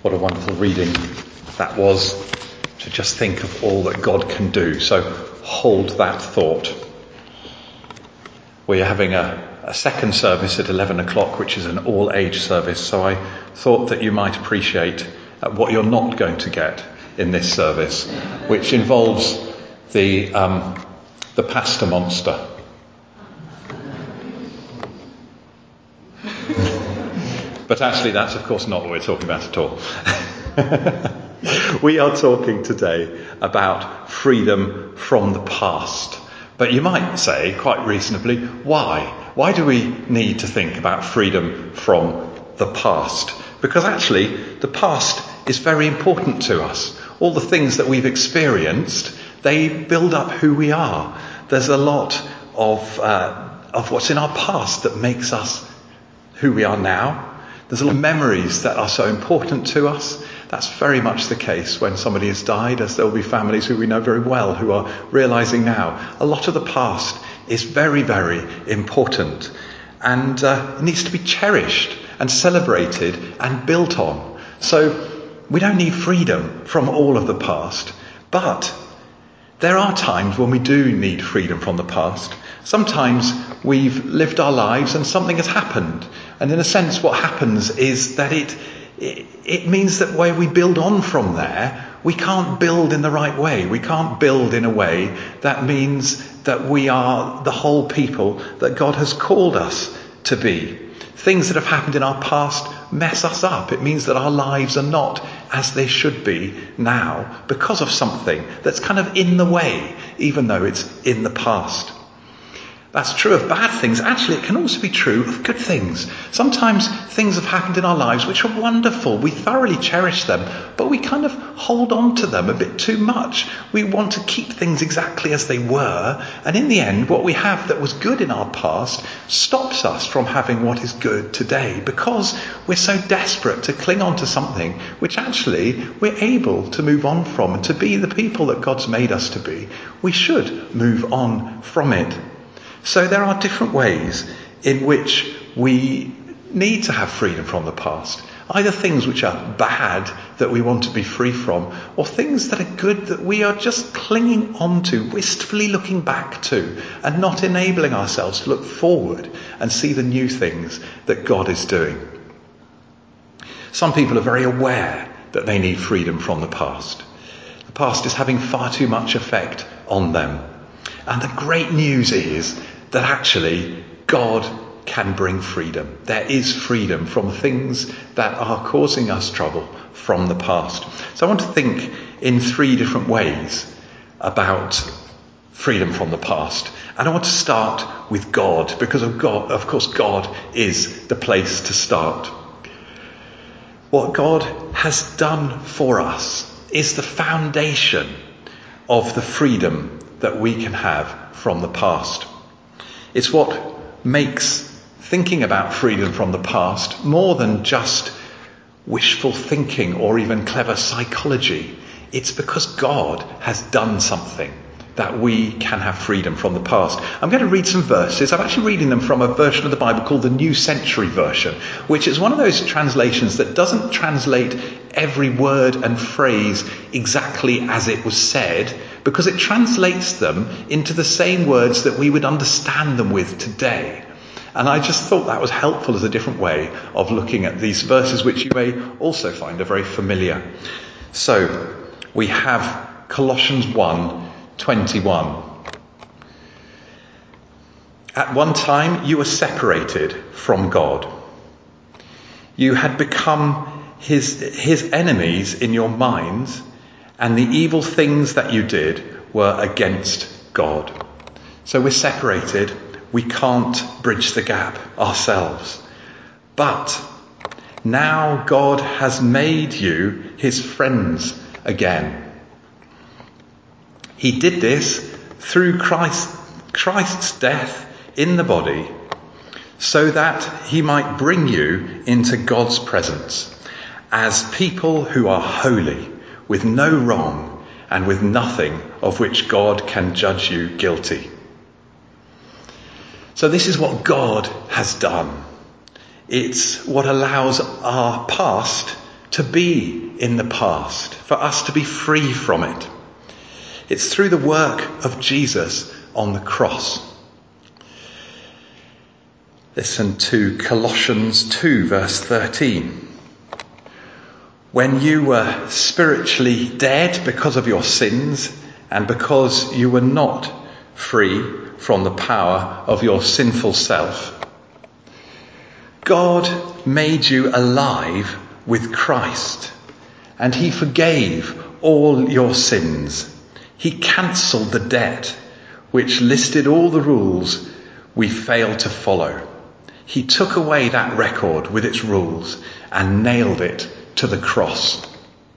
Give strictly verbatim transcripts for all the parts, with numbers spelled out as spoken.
What a wonderful reading that was, to just think of all that God can do. So hold that thought. We're having a, a second service at eleven o'clock, which is an all-age service. So I thought that you might appreciate uh, what you're not going to get in this service, which involves the um, the pasta monster. But actually, that's of course not what we're talking about at all. We are talking today about freedom from the past. But you might say, quite reasonably, why? Why do we need to think about freedom from the past? Because actually, the past is very important to us. All the things that we've experienced, they build up who we are. There's a lot of uh, of what's in our past that makes us who we are now. There's a lot of memories that are so important to us. That's very much the case when somebody has died, as there will be families who we know very well who are realising now. A lot of the past is very, very important, and uh, it needs to be cherished and celebrated and built on. So we don't need freedom from all of the past, but there are times when we do need freedom from the past. Sometimes we've lived our lives and something has happened. And in a sense, what happens is that it, it it means that where we build on from there, we can't build in the right way. We can't build in a way that means that we are the whole people that God has called us to be. Things that have happened in our past mess us up. It means that our lives are not as they should be now because of something that's kind of in the way, even though it's in the past. That's true of bad things. Actually, it can also be true of good things. Sometimes things have happened in our lives which are wonderful. We thoroughly cherish them, but we kind of hold on to them a bit too much. We want to keep things exactly as they were. And in the end, what we have that was good in our past stops us from having what is good today, because we're so desperate to cling on to something which actually we're able to move on from, and to be the people that God's made us to be. We should move on from it. So there are different ways in which we need to have freedom from the past. Either things which are bad that we want to be free from, or things that are good that we are just clinging on to, wistfully looking back to, and not enabling ourselves to look forward and see the new things that God is doing. Some people are very aware that they need freedom from the past. The past is having far too much effect on them. And the great news is that actually God can bring freedom. There is freedom from things that are causing us trouble from the past. So I want to think in three different ways about freedom from the past. And I want to start with God, because of God, of course, God is the place to start. What God has done for us is the foundation of the freedom that we can have from the past. It's what makes thinking about freedom from the past more than just wishful thinking or even clever psychology. It's because God has done something that we can have freedom from the past. I'm going to read some verses. I'm actually reading them from a version of the Bible called the New Century Version, which is one of those translations that doesn't translate every word and phrase exactly as it was said, because it translates them into the same words that we would understand them with today. And I just thought that was helpful as a different way of looking at these verses, which you may also find are very familiar. So we have Colossians one twenty-one. At one time you were separated from God. You had become his, his enemies in your minds, and the evil things that you did were against God. So we're separated. We can't bridge the gap ourselves. But now God has made you his friends again. He did this through Christ, Christ's death in the body, so that he might bring you into God's presence as people who are holy, with no wrong, and with nothing of which God can judge you guilty. So this is what God has done. It's what allows our past to be in the past, for us to be free from it. It's through the work of Jesus on the cross. Listen to Colossians two, verse thirteen. When you were spiritually dead because of your sins and because you were not free from the power of your sinful self, God made you alive with Christ, and he forgave all your sins. He cancelled the debt which listed all the rules we failed to follow. He took away that record with its rules and nailed it to the cross.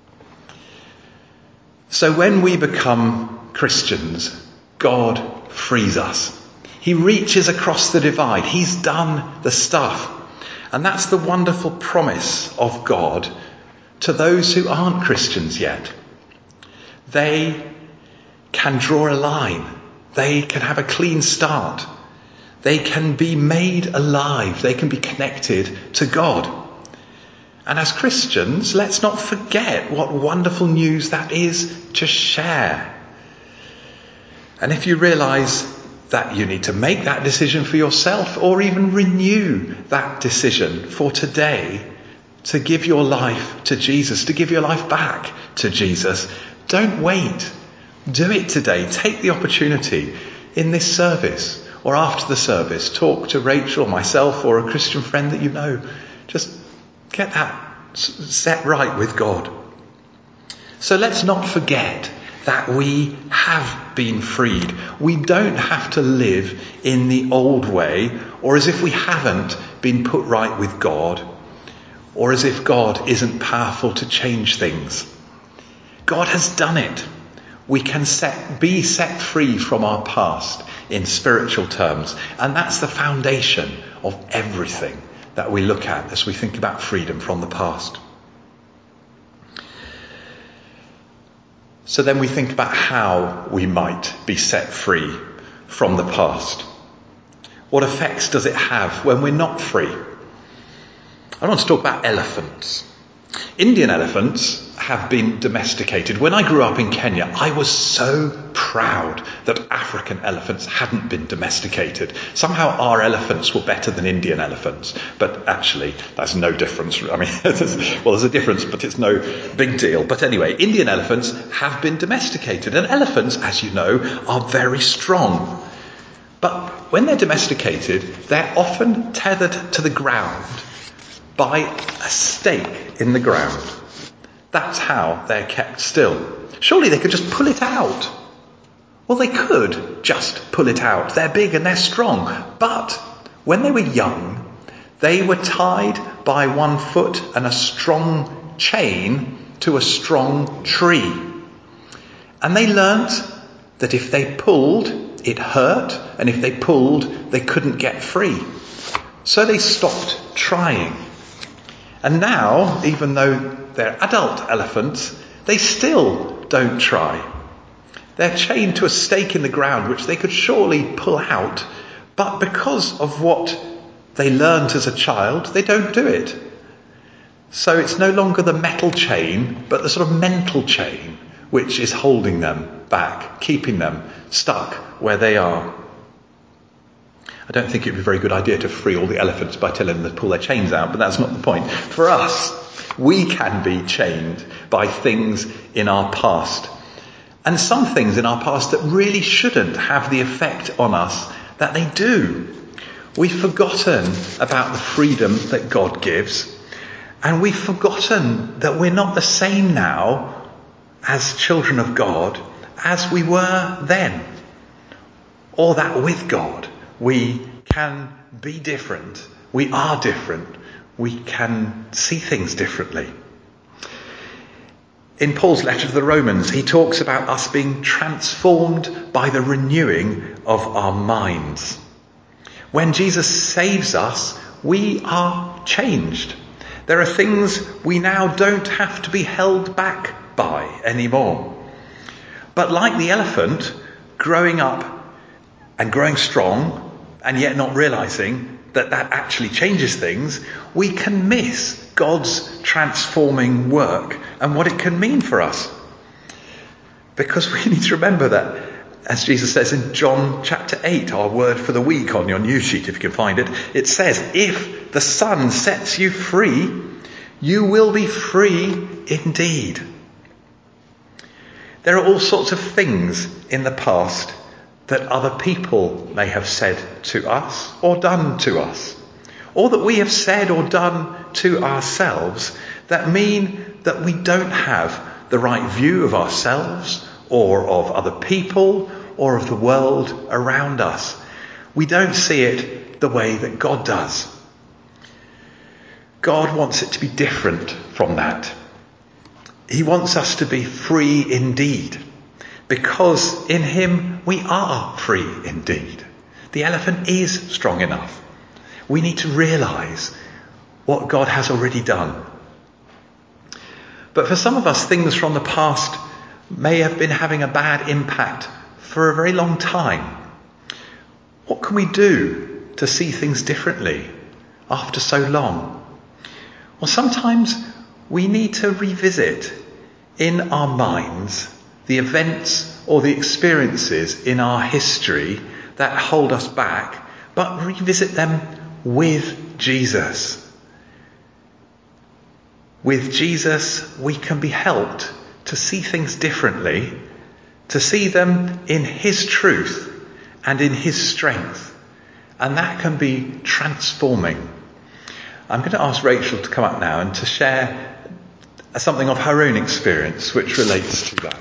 So when we become Christians, God frees us. He reaches across the divide. He's done the stuff. And that's the wonderful promise of God to those who aren't Christians yet. They can draw a line. They can have a clean start. They can be made alive. They can be connected to God. And as Christians, let's not forget what wonderful news that is to share. And if you realise that you need to make that decision for yourself, or even renew that decision for today, to give your life to Jesus, to give your life back to Jesus, don't wait. Do it today. Take the opportunity in this service or after the service. Talk to Rachel, myself, or a Christian friend that you know. Just get that set right with God. So let's not forget that we have been freed. We don't have to live in the old way, or as if we haven't been put right with God, or as if God isn't powerful to change things. God has done it. We can set, be set free from our past in spiritual terms, and that's the foundation of everything that we look at as we think about freedom from the past. So then we think about how we might be set free from the past. What effects does it have when we're not free? I want to talk about elephants. Indian elephants have been domesticated. When I grew up in Kenya, I was so proud that African elephants hadn't been domesticated. Somehow our elephants were better than Indian elephants. But actually, that's no difference. I mean, well, there's a difference, but it's no big deal. But anyway, Indian elephants have been domesticated. And elephants, as you know, are very strong. But when they're domesticated, they're often tethered to the ground by a stake in the ground. That's how they're kept still. Surely they could just pull it out. Well, they could just pull it out. They're big and they're strong. But when they were young, they were tied by one foot and a strong chain to a strong tree. And they learnt that if they pulled, it hurt. And if they pulled, they couldn't get free. So they stopped trying. And now, even though they're adult elephants, they still don't try. They're chained to a stake in the ground, which they could surely pull out. But because of what they learnt as a child, they don't do it. So it's no longer the metal chain, but the sort of mental chain, which is holding them back, keeping them stuck where they are. I don't think it would be a very good idea to free all the elephants by telling them to pull their chains out, but that's not the point. For us, we can be chained by things in our past. And some things in our past that really shouldn't have the effect on us that they do. We've forgotten about the freedom that God gives. And we've forgotten that we're not the same now as children of God as we were then. Or that with God we can be different. We are different. We can see things differently. In Paul's letter to the Romans, he talks about us being transformed by the renewing of our minds. When Jesus saves us, we are changed. There are things we now don't have to be held back by anymore. But like the elephant, growing up and growing strong, and yet not realising that that actually changes things, we can miss God's transforming work and what it can mean for us. Because we need to remember that, as Jesus says in John chapter eight, our word for the week on your news sheet, if you can find it, it says, if the Son sets you free, you will be free indeed. There are all sorts of things in the past that other people may have said to us or done to us, or that we have said or done to ourselves that mean that we don't have the right view of ourselves or of other people or of the world around us. We don't see it the way that God does. God wants it to be different from that. He wants us to be free indeed, because in him we are free indeed. The elephant is strong enough. We need to realise what God has already done. But for some of us, things from the past may have been having a bad impact for a very long time. What can we do to see things differently after so long? Well, sometimes we need to revisit in our minds the events or the experiences in our history that hold us back, but revisit them with Jesus. With Jesus, we can be helped to see things differently, to see them in his truth and in his strength. And that can be transforming. I'm going to ask Rachel to come up now and to share something of her own experience which relates to that.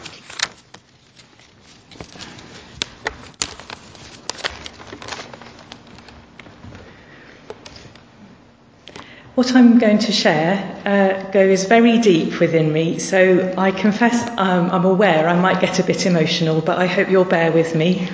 What I'm going to share uh, goes very deep within me, so I confess um, I'm aware I might get a bit emotional, but I hope you'll bear with me.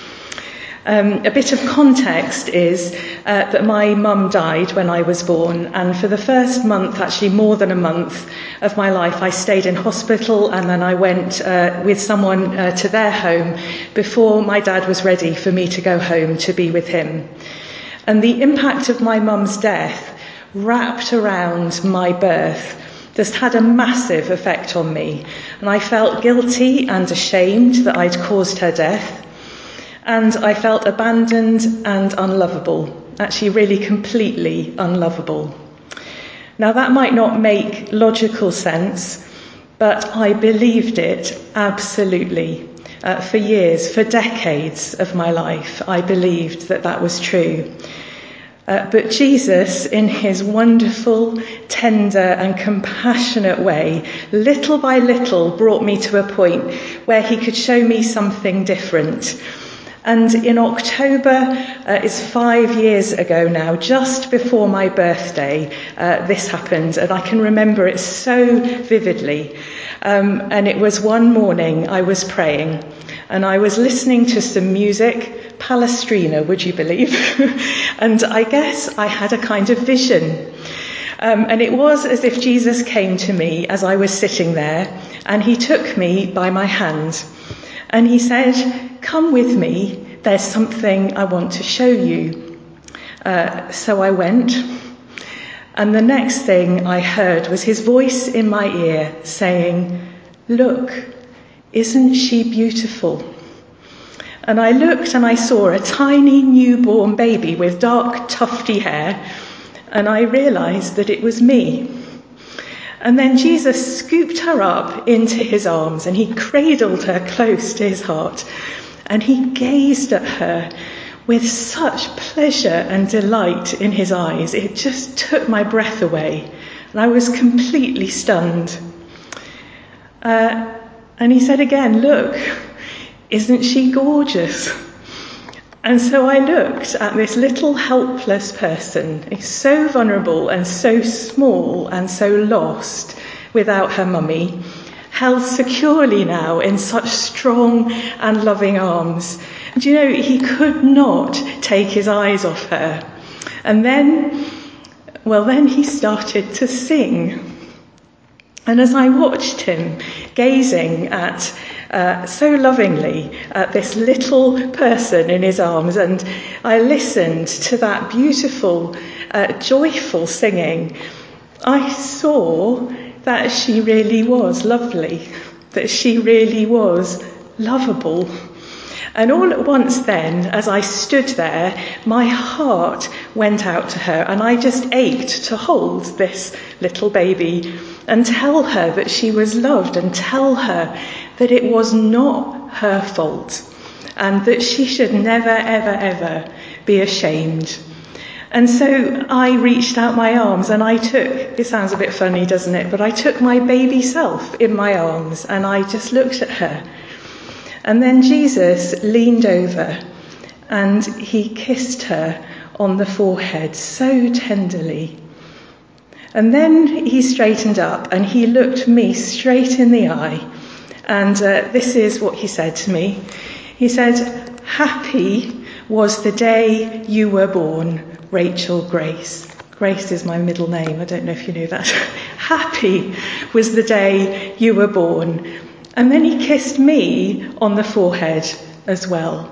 Um, a bit of context is uh, that my mum died when I was born, and for the first month, actually more than a month of my life, I stayed in hospital, and then I went uh, with someone uh, to their home before my dad was ready for me to go home to be with him. And the impact of my mum's death wrapped around my birth just had a massive effect on me, and I felt guilty and ashamed that I'd caused her death, and I felt abandoned and unlovable, actually really completely unlovable. Now that might not make logical sense, but I believed it absolutely. Uh, for years, for decades of my life, I believed that that was true. Uh, but Jesus, in his wonderful, tender and compassionate way, little by little brought me to a point where he could show me something different. And in October, uh, it's five years ago now, just before my birthday, uh, this happened, and I can remember it so vividly. Um, and it was one morning I was praying, and I was listening to some music, Palestrina, would you believe? And I guess I had a kind of vision. Um, and it was as if Jesus came to me as I was sitting there, and he took me by my hand. And he said, "Come with me, there's something I want to show you." Uh, so I went, and the next thing I heard was his voice in my ear saying, "Look, isn't she beautiful?" And I looked and I saw a tiny newborn baby with dark tufty hair, and I realised that it was me. And then Jesus scooped her up into his arms, and he cradled her close to his heart, and he gazed at her with such pleasure and delight in his eyes. It just took my breath away, and I was completely stunned. Uh, and he said again, "Look, isn't she gorgeous?" And so I looked at this little helpless person, so vulnerable and so small and so lost without her mummy, held securely now in such strong and loving arms. And you know, he could not take his eyes off her. And then, well, then he started to sing. And as I watched him gazing at uh, so lovingly at this little person in his arms, and I listened to that beautiful, uh, joyful singing, I saw that she really was lovely, that she really was lovable. And all at once then, as I stood there, my heart went out to her, and I just ached to hold this little baby and tell her that she was loved, and tell her that it was not her fault and that she should never, ever, ever be ashamed. And so I reached out my arms and I took, it sounds a bit funny, doesn't it? But I took my baby self in my arms and I just looked at her. And then Jesus leaned over and he kissed her on the forehead so tenderly. And then he straightened up and he looked me straight in the eye. And uh, this is what he said to me. He said, "Happy was the day you were born, Rachel Grace." Grace is my middle name. I don't know if you knew that. Happy was the day you were born. And then he kissed me on the forehead as well.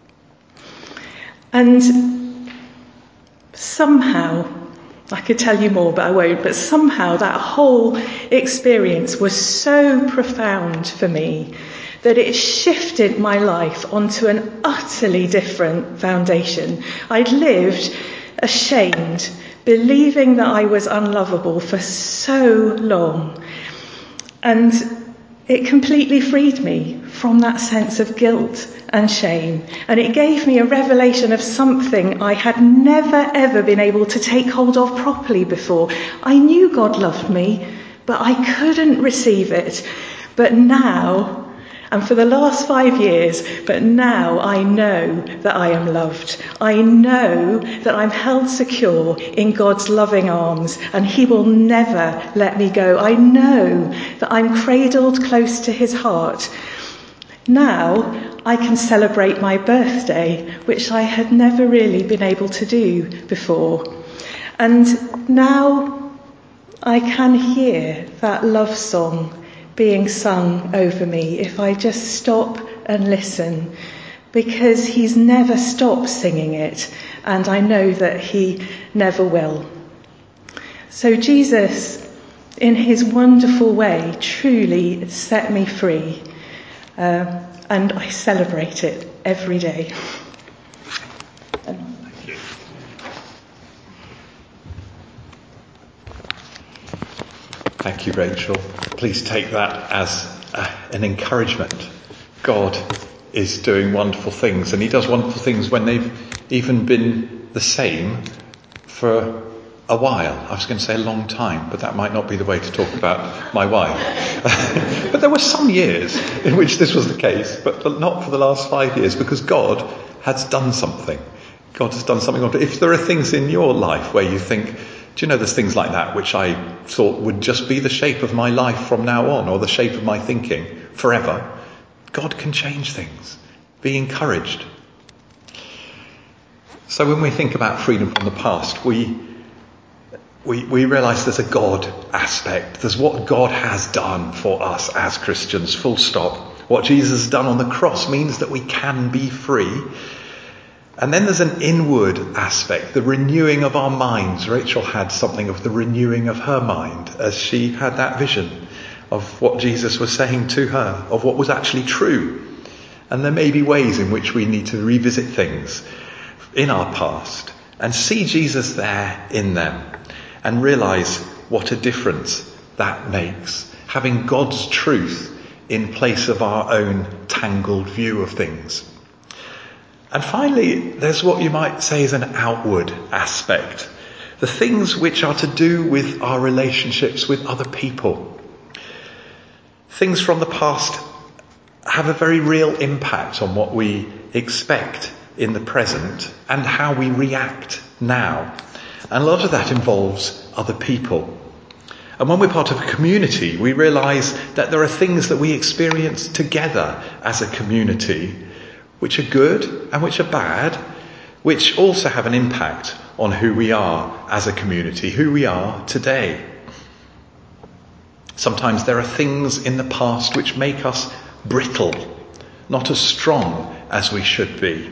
And somehow, I could tell you more, but I won't, but somehow that whole experience was so profound for me that it shifted my life onto an utterly different foundation. I'd lived ashamed, believing that I was unlovable for so long. And it completely freed me from that sense of guilt and shame. And it gave me a revelation of something I had never, ever been able to take hold of properly before. I knew God loved me, but I couldn't receive it. But now, and for the last five years, but now I know that I am loved. I know that I'm held secure in God's loving arms and he will never let me go. I know that I'm cradled close to his heart. Now I can celebrate my birthday, which I had never really been able to do before. And now I can hear that love song being sung over me if I just stop and listen, because he's never stopped singing it and I know that he never will. So Jesus, in his wonderful way, truly set me free, uh, and I celebrate it every day. Thank you. Thank you, Rachel. Please take that as uh, an encouragement. God is doing wonderful things, and he does wonderful things when they've even been the same for a while. I was going to say a long time, but that might not be the way to talk about my wife. But there were some years in which this was the case, but not for the last five years, because God has done something. God has done something. If there are things in your life where you think, do you know, there's things like that which I thought would just be the shape of my life from now on, or the shape of my thinking forever, God can change things. Be encouraged. So when we think about freedom from the past, we we, we realise there's a God aspect. There's what God has done for us as Christians, full stop. What Jesus has done on the cross means that we can be free. And then there's an inward aspect, the renewing of our minds. Rachel had something of the renewing of her mind as she had that vision of what Jesus was saying to her, of what was actually true. And there may be ways in which we need to revisit things in our past and see Jesus there in them and realise what a difference that makes. Having God's truth in place of our own tangled view of things. And finally, there's what you might say is an outward aspect. The things which are to do with our relationships with other people. Things from the past have a very real impact on what we expect in the present and how we react now. And a lot of that involves other people. And when we're part of a community, we realise that there are things that we experience together as a community which are good and which are bad, which also have an impact on who we are as a community, who we are today. Sometimes there are things in the past which make us brittle, not as strong as we should be.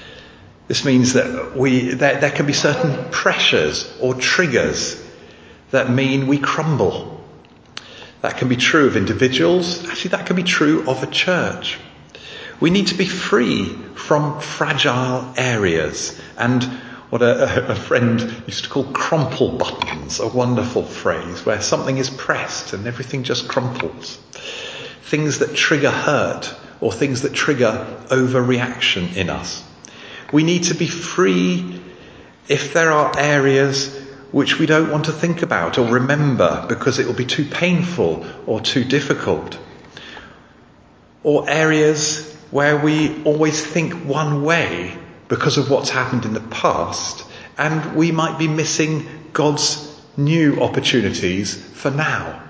This means that we there, there can be certain pressures or triggers that mean we crumble. That can be true of individuals. Actually, that can be true of a church. We need to be free from fragile areas and what a, a friend used to call crumple buttons, a wonderful phrase where something is pressed and everything just crumples. Things that trigger hurt or things that trigger overreaction in us. We need to be free if there are areas which we don't want to think about or remember because it will be too painful or too difficult. Or areas where we always think one way because of what's happened in the past, and we might be missing God's new opportunities for now.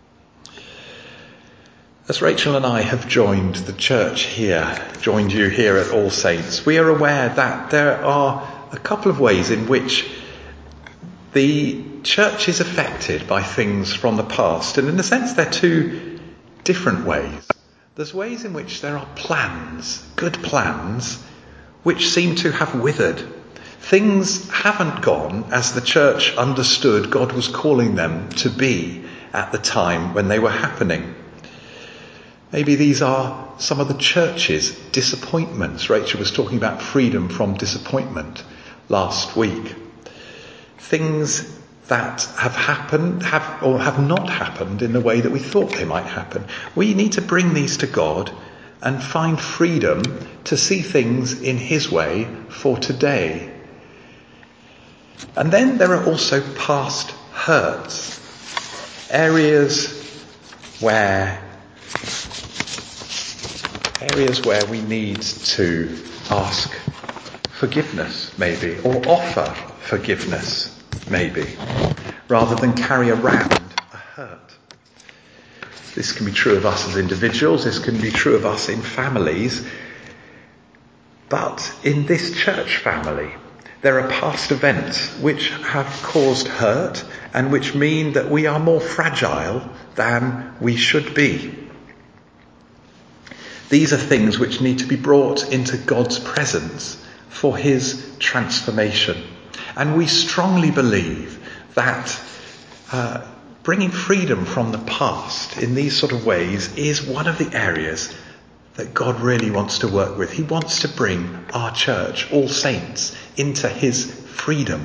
As Rachel and I have joined the church here, joined you here at All Saints, we are aware that there are a couple of ways in which the church is affected by things from the past, and in a sense they're two different ways. There's ways in which there are plans, good plans, which seem to have withered. Things haven't gone as the church understood God was calling them to be at the time when they were happening. Maybe these are some of the church's disappointments. Rachel was talking about freedom from disappointment last week. Things that have happened have or have not happened in the way that we thought they might happen. We need to bring these to God and find freedom to see things in his way for today. And then there are also past hurts, areas where areas where we need to ask forgiveness maybe, or offer forgiveness maybe, rather than carry around a hurt. This can be true of us as individuals, this can be true of us in families, but in this church family, there are past events which have caused hurt and which mean that we are more fragile than we should be. These are things which need to be brought into God's presence for his transformation. And we strongly believe that uh, bringing freedom from the past in these sort of ways is one of the areas that God really wants to work with. He wants to bring our church, All Saints, into his freedom.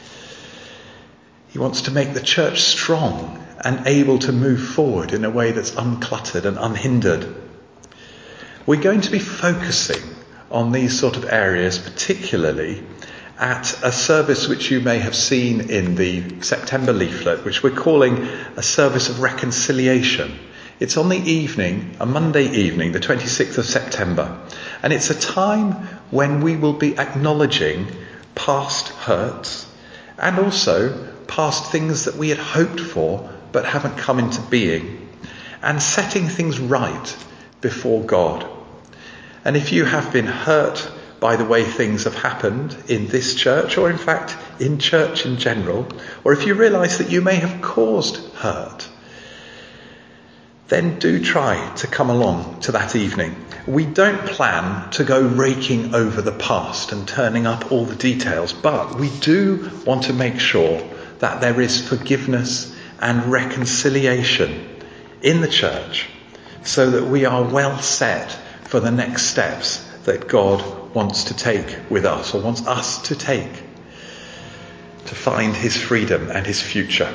He wants to make the church strong and able to move forward in a way that's uncluttered and unhindered. We're going to be focusing on these sort of areas, particularly at a service which you may have seen in the September leaflet, which we're calling a service of reconciliation. It's on the evening, a Monday evening, the twenty-sixth of September, and it's a time when we will be acknowledging past hurts and also past things that we had hoped for but haven't come into being, and setting things right before God. And if you have been hurt by the way things have happened in this church, or in fact in church in general, or if you realise that you may have caused hurt, then do try to come along to that evening. We don't plan to go raking over the past and turning up all the details, but we do want to make sure that there is forgiveness and reconciliation in the church so that we are well set for the next steps that God wants to take with us, or wants us to take, to find his freedom and his future.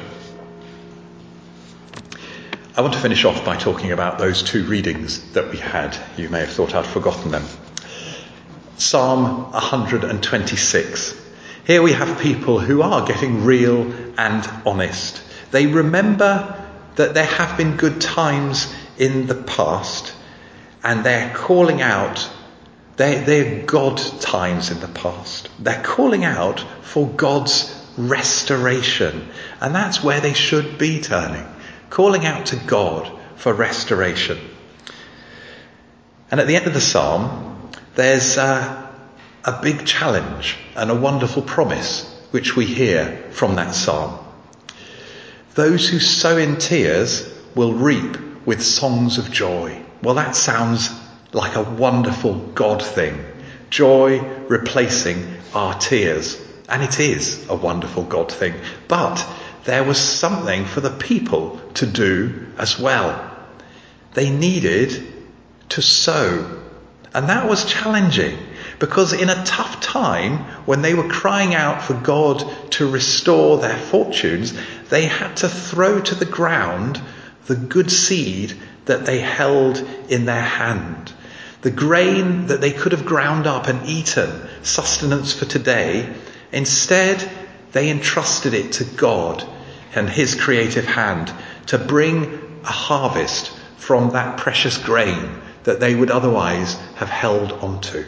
I want to finish off by talking about those two readings that we had. You may have thought I'd forgotten them. Psalm one hundred twenty-six. Here we have people who are getting real and honest. They remember that there have been good times in the past, and they're calling out, they're, they're God times in the past. They're calling out for God's restoration, and that's where they should be turning. Calling out to God for restoration. And at the end of the psalm, there's a, a big challenge and a wonderful promise which we hear from that psalm. Those who sow in tears will reap with songs of joy. Well, that sounds like a wonderful God thing. Joy replacing our tears. And it is a wonderful God thing. But there was something for the people to do as well. They needed to sow. And that was challenging, because in a tough time, when they were crying out for God to restore their fortunes, they had to throw to the ground the good seed that they held in their hand. The grain that they could have ground up and eaten, sustenance for today. Instead, they entrusted it to God and his creative hand to bring a harvest from that precious grain that they would otherwise have held onto.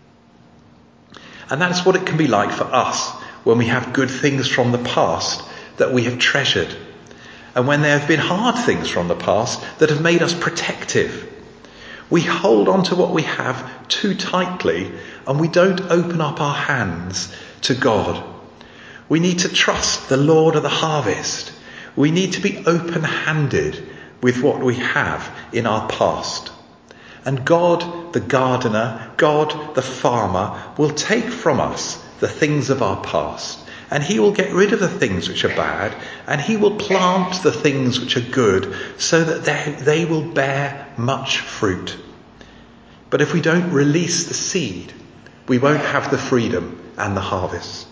And that's what it can be like for us when we have good things from the past that we have treasured. And when there have been hard things from the past that have made us protective. We hold on to what we have too tightly, and we don't open up our hands to God. We need to trust the Lord of the harvest. We need to be open-handed with what we have in our past. And God, the gardener, God, the farmer, will take from us the things of our past. And he will get rid of the things which are bad, and he will plant the things which are good, so that they, they will bear much fruit. But if we don't release the seed, we won't have the freedom and the harvest.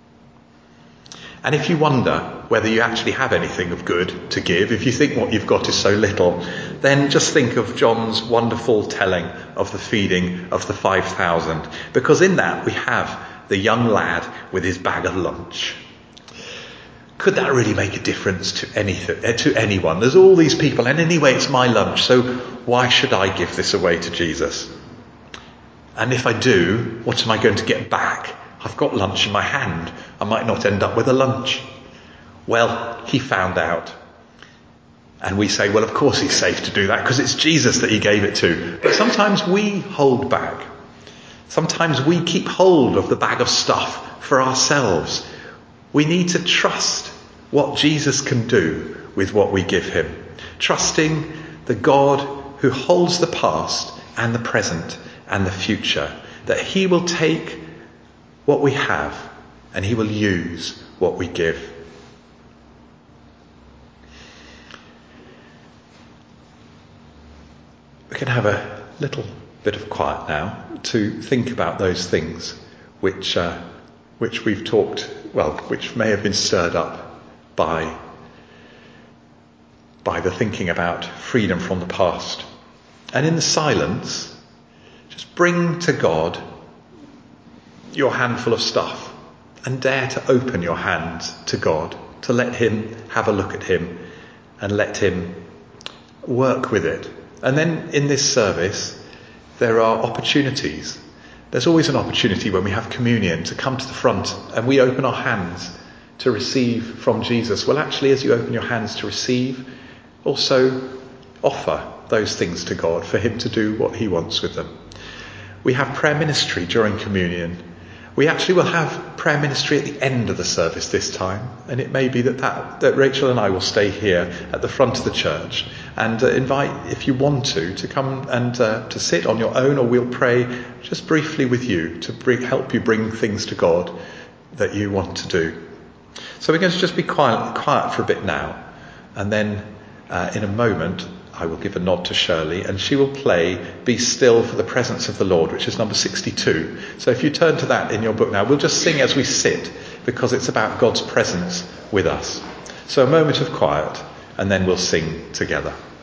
And if you wonder whether you actually have anything of good to give, if you think what you've got is so little, then just think of John's wonderful telling of the feeding of the five thousand. Because in that we have the young lad with his bag of lunch. Could that really make a difference to anything, to anyone? There's all these people, and anyway, it's my lunch, so why should I give this away to Jesus? And if I do, what am I going to get back? I've got lunch in my hand. I might not end up with a lunch. Well, he found out. And we say, well, of course he's safe to do that because it's Jesus that he gave it to. But sometimes we hold back. Sometimes we keep hold of the bag of stuff for ourselves. We need to trust what Jesus can do with what we give him. Trusting the God who holds the past and the present and the future. That he will take what we have and he will use what we give. We can have a little bit of quiet now to think about those things which uh, which we've talked, well, which may have been stirred up by by the thinking about freedom from the past. And in the silence, just bring to God your handful of stuff and dare to open your hands to God, to let him have a look at him and let him work with it. And then in this service, there are opportunities. There's always an opportunity when we have communion to come to the front and we open our hands to receive from Jesus. Well, actually, as you open your hands to receive, also offer those things to God for him to do what he wants with them. We have prayer ministry during communion. We actually will have prayer ministry at the end of the service this time, and it may be that, that, that Rachel and I will stay here at the front of the church and uh, invite, if you want to, to come and uh, to sit on your own, or we'll pray just briefly with you to bring, help you bring things to God that you want to do. So we're going to just be quiet, quiet for a bit now, and then uh, in a moment I will give a nod to Shirley and she will play Be Still for the Presence of the Lord, which is number sixty-two. So if you turn to that in your book now, we'll just sing as we sit because it's about God's presence with us. So a moment of quiet and then we'll sing together.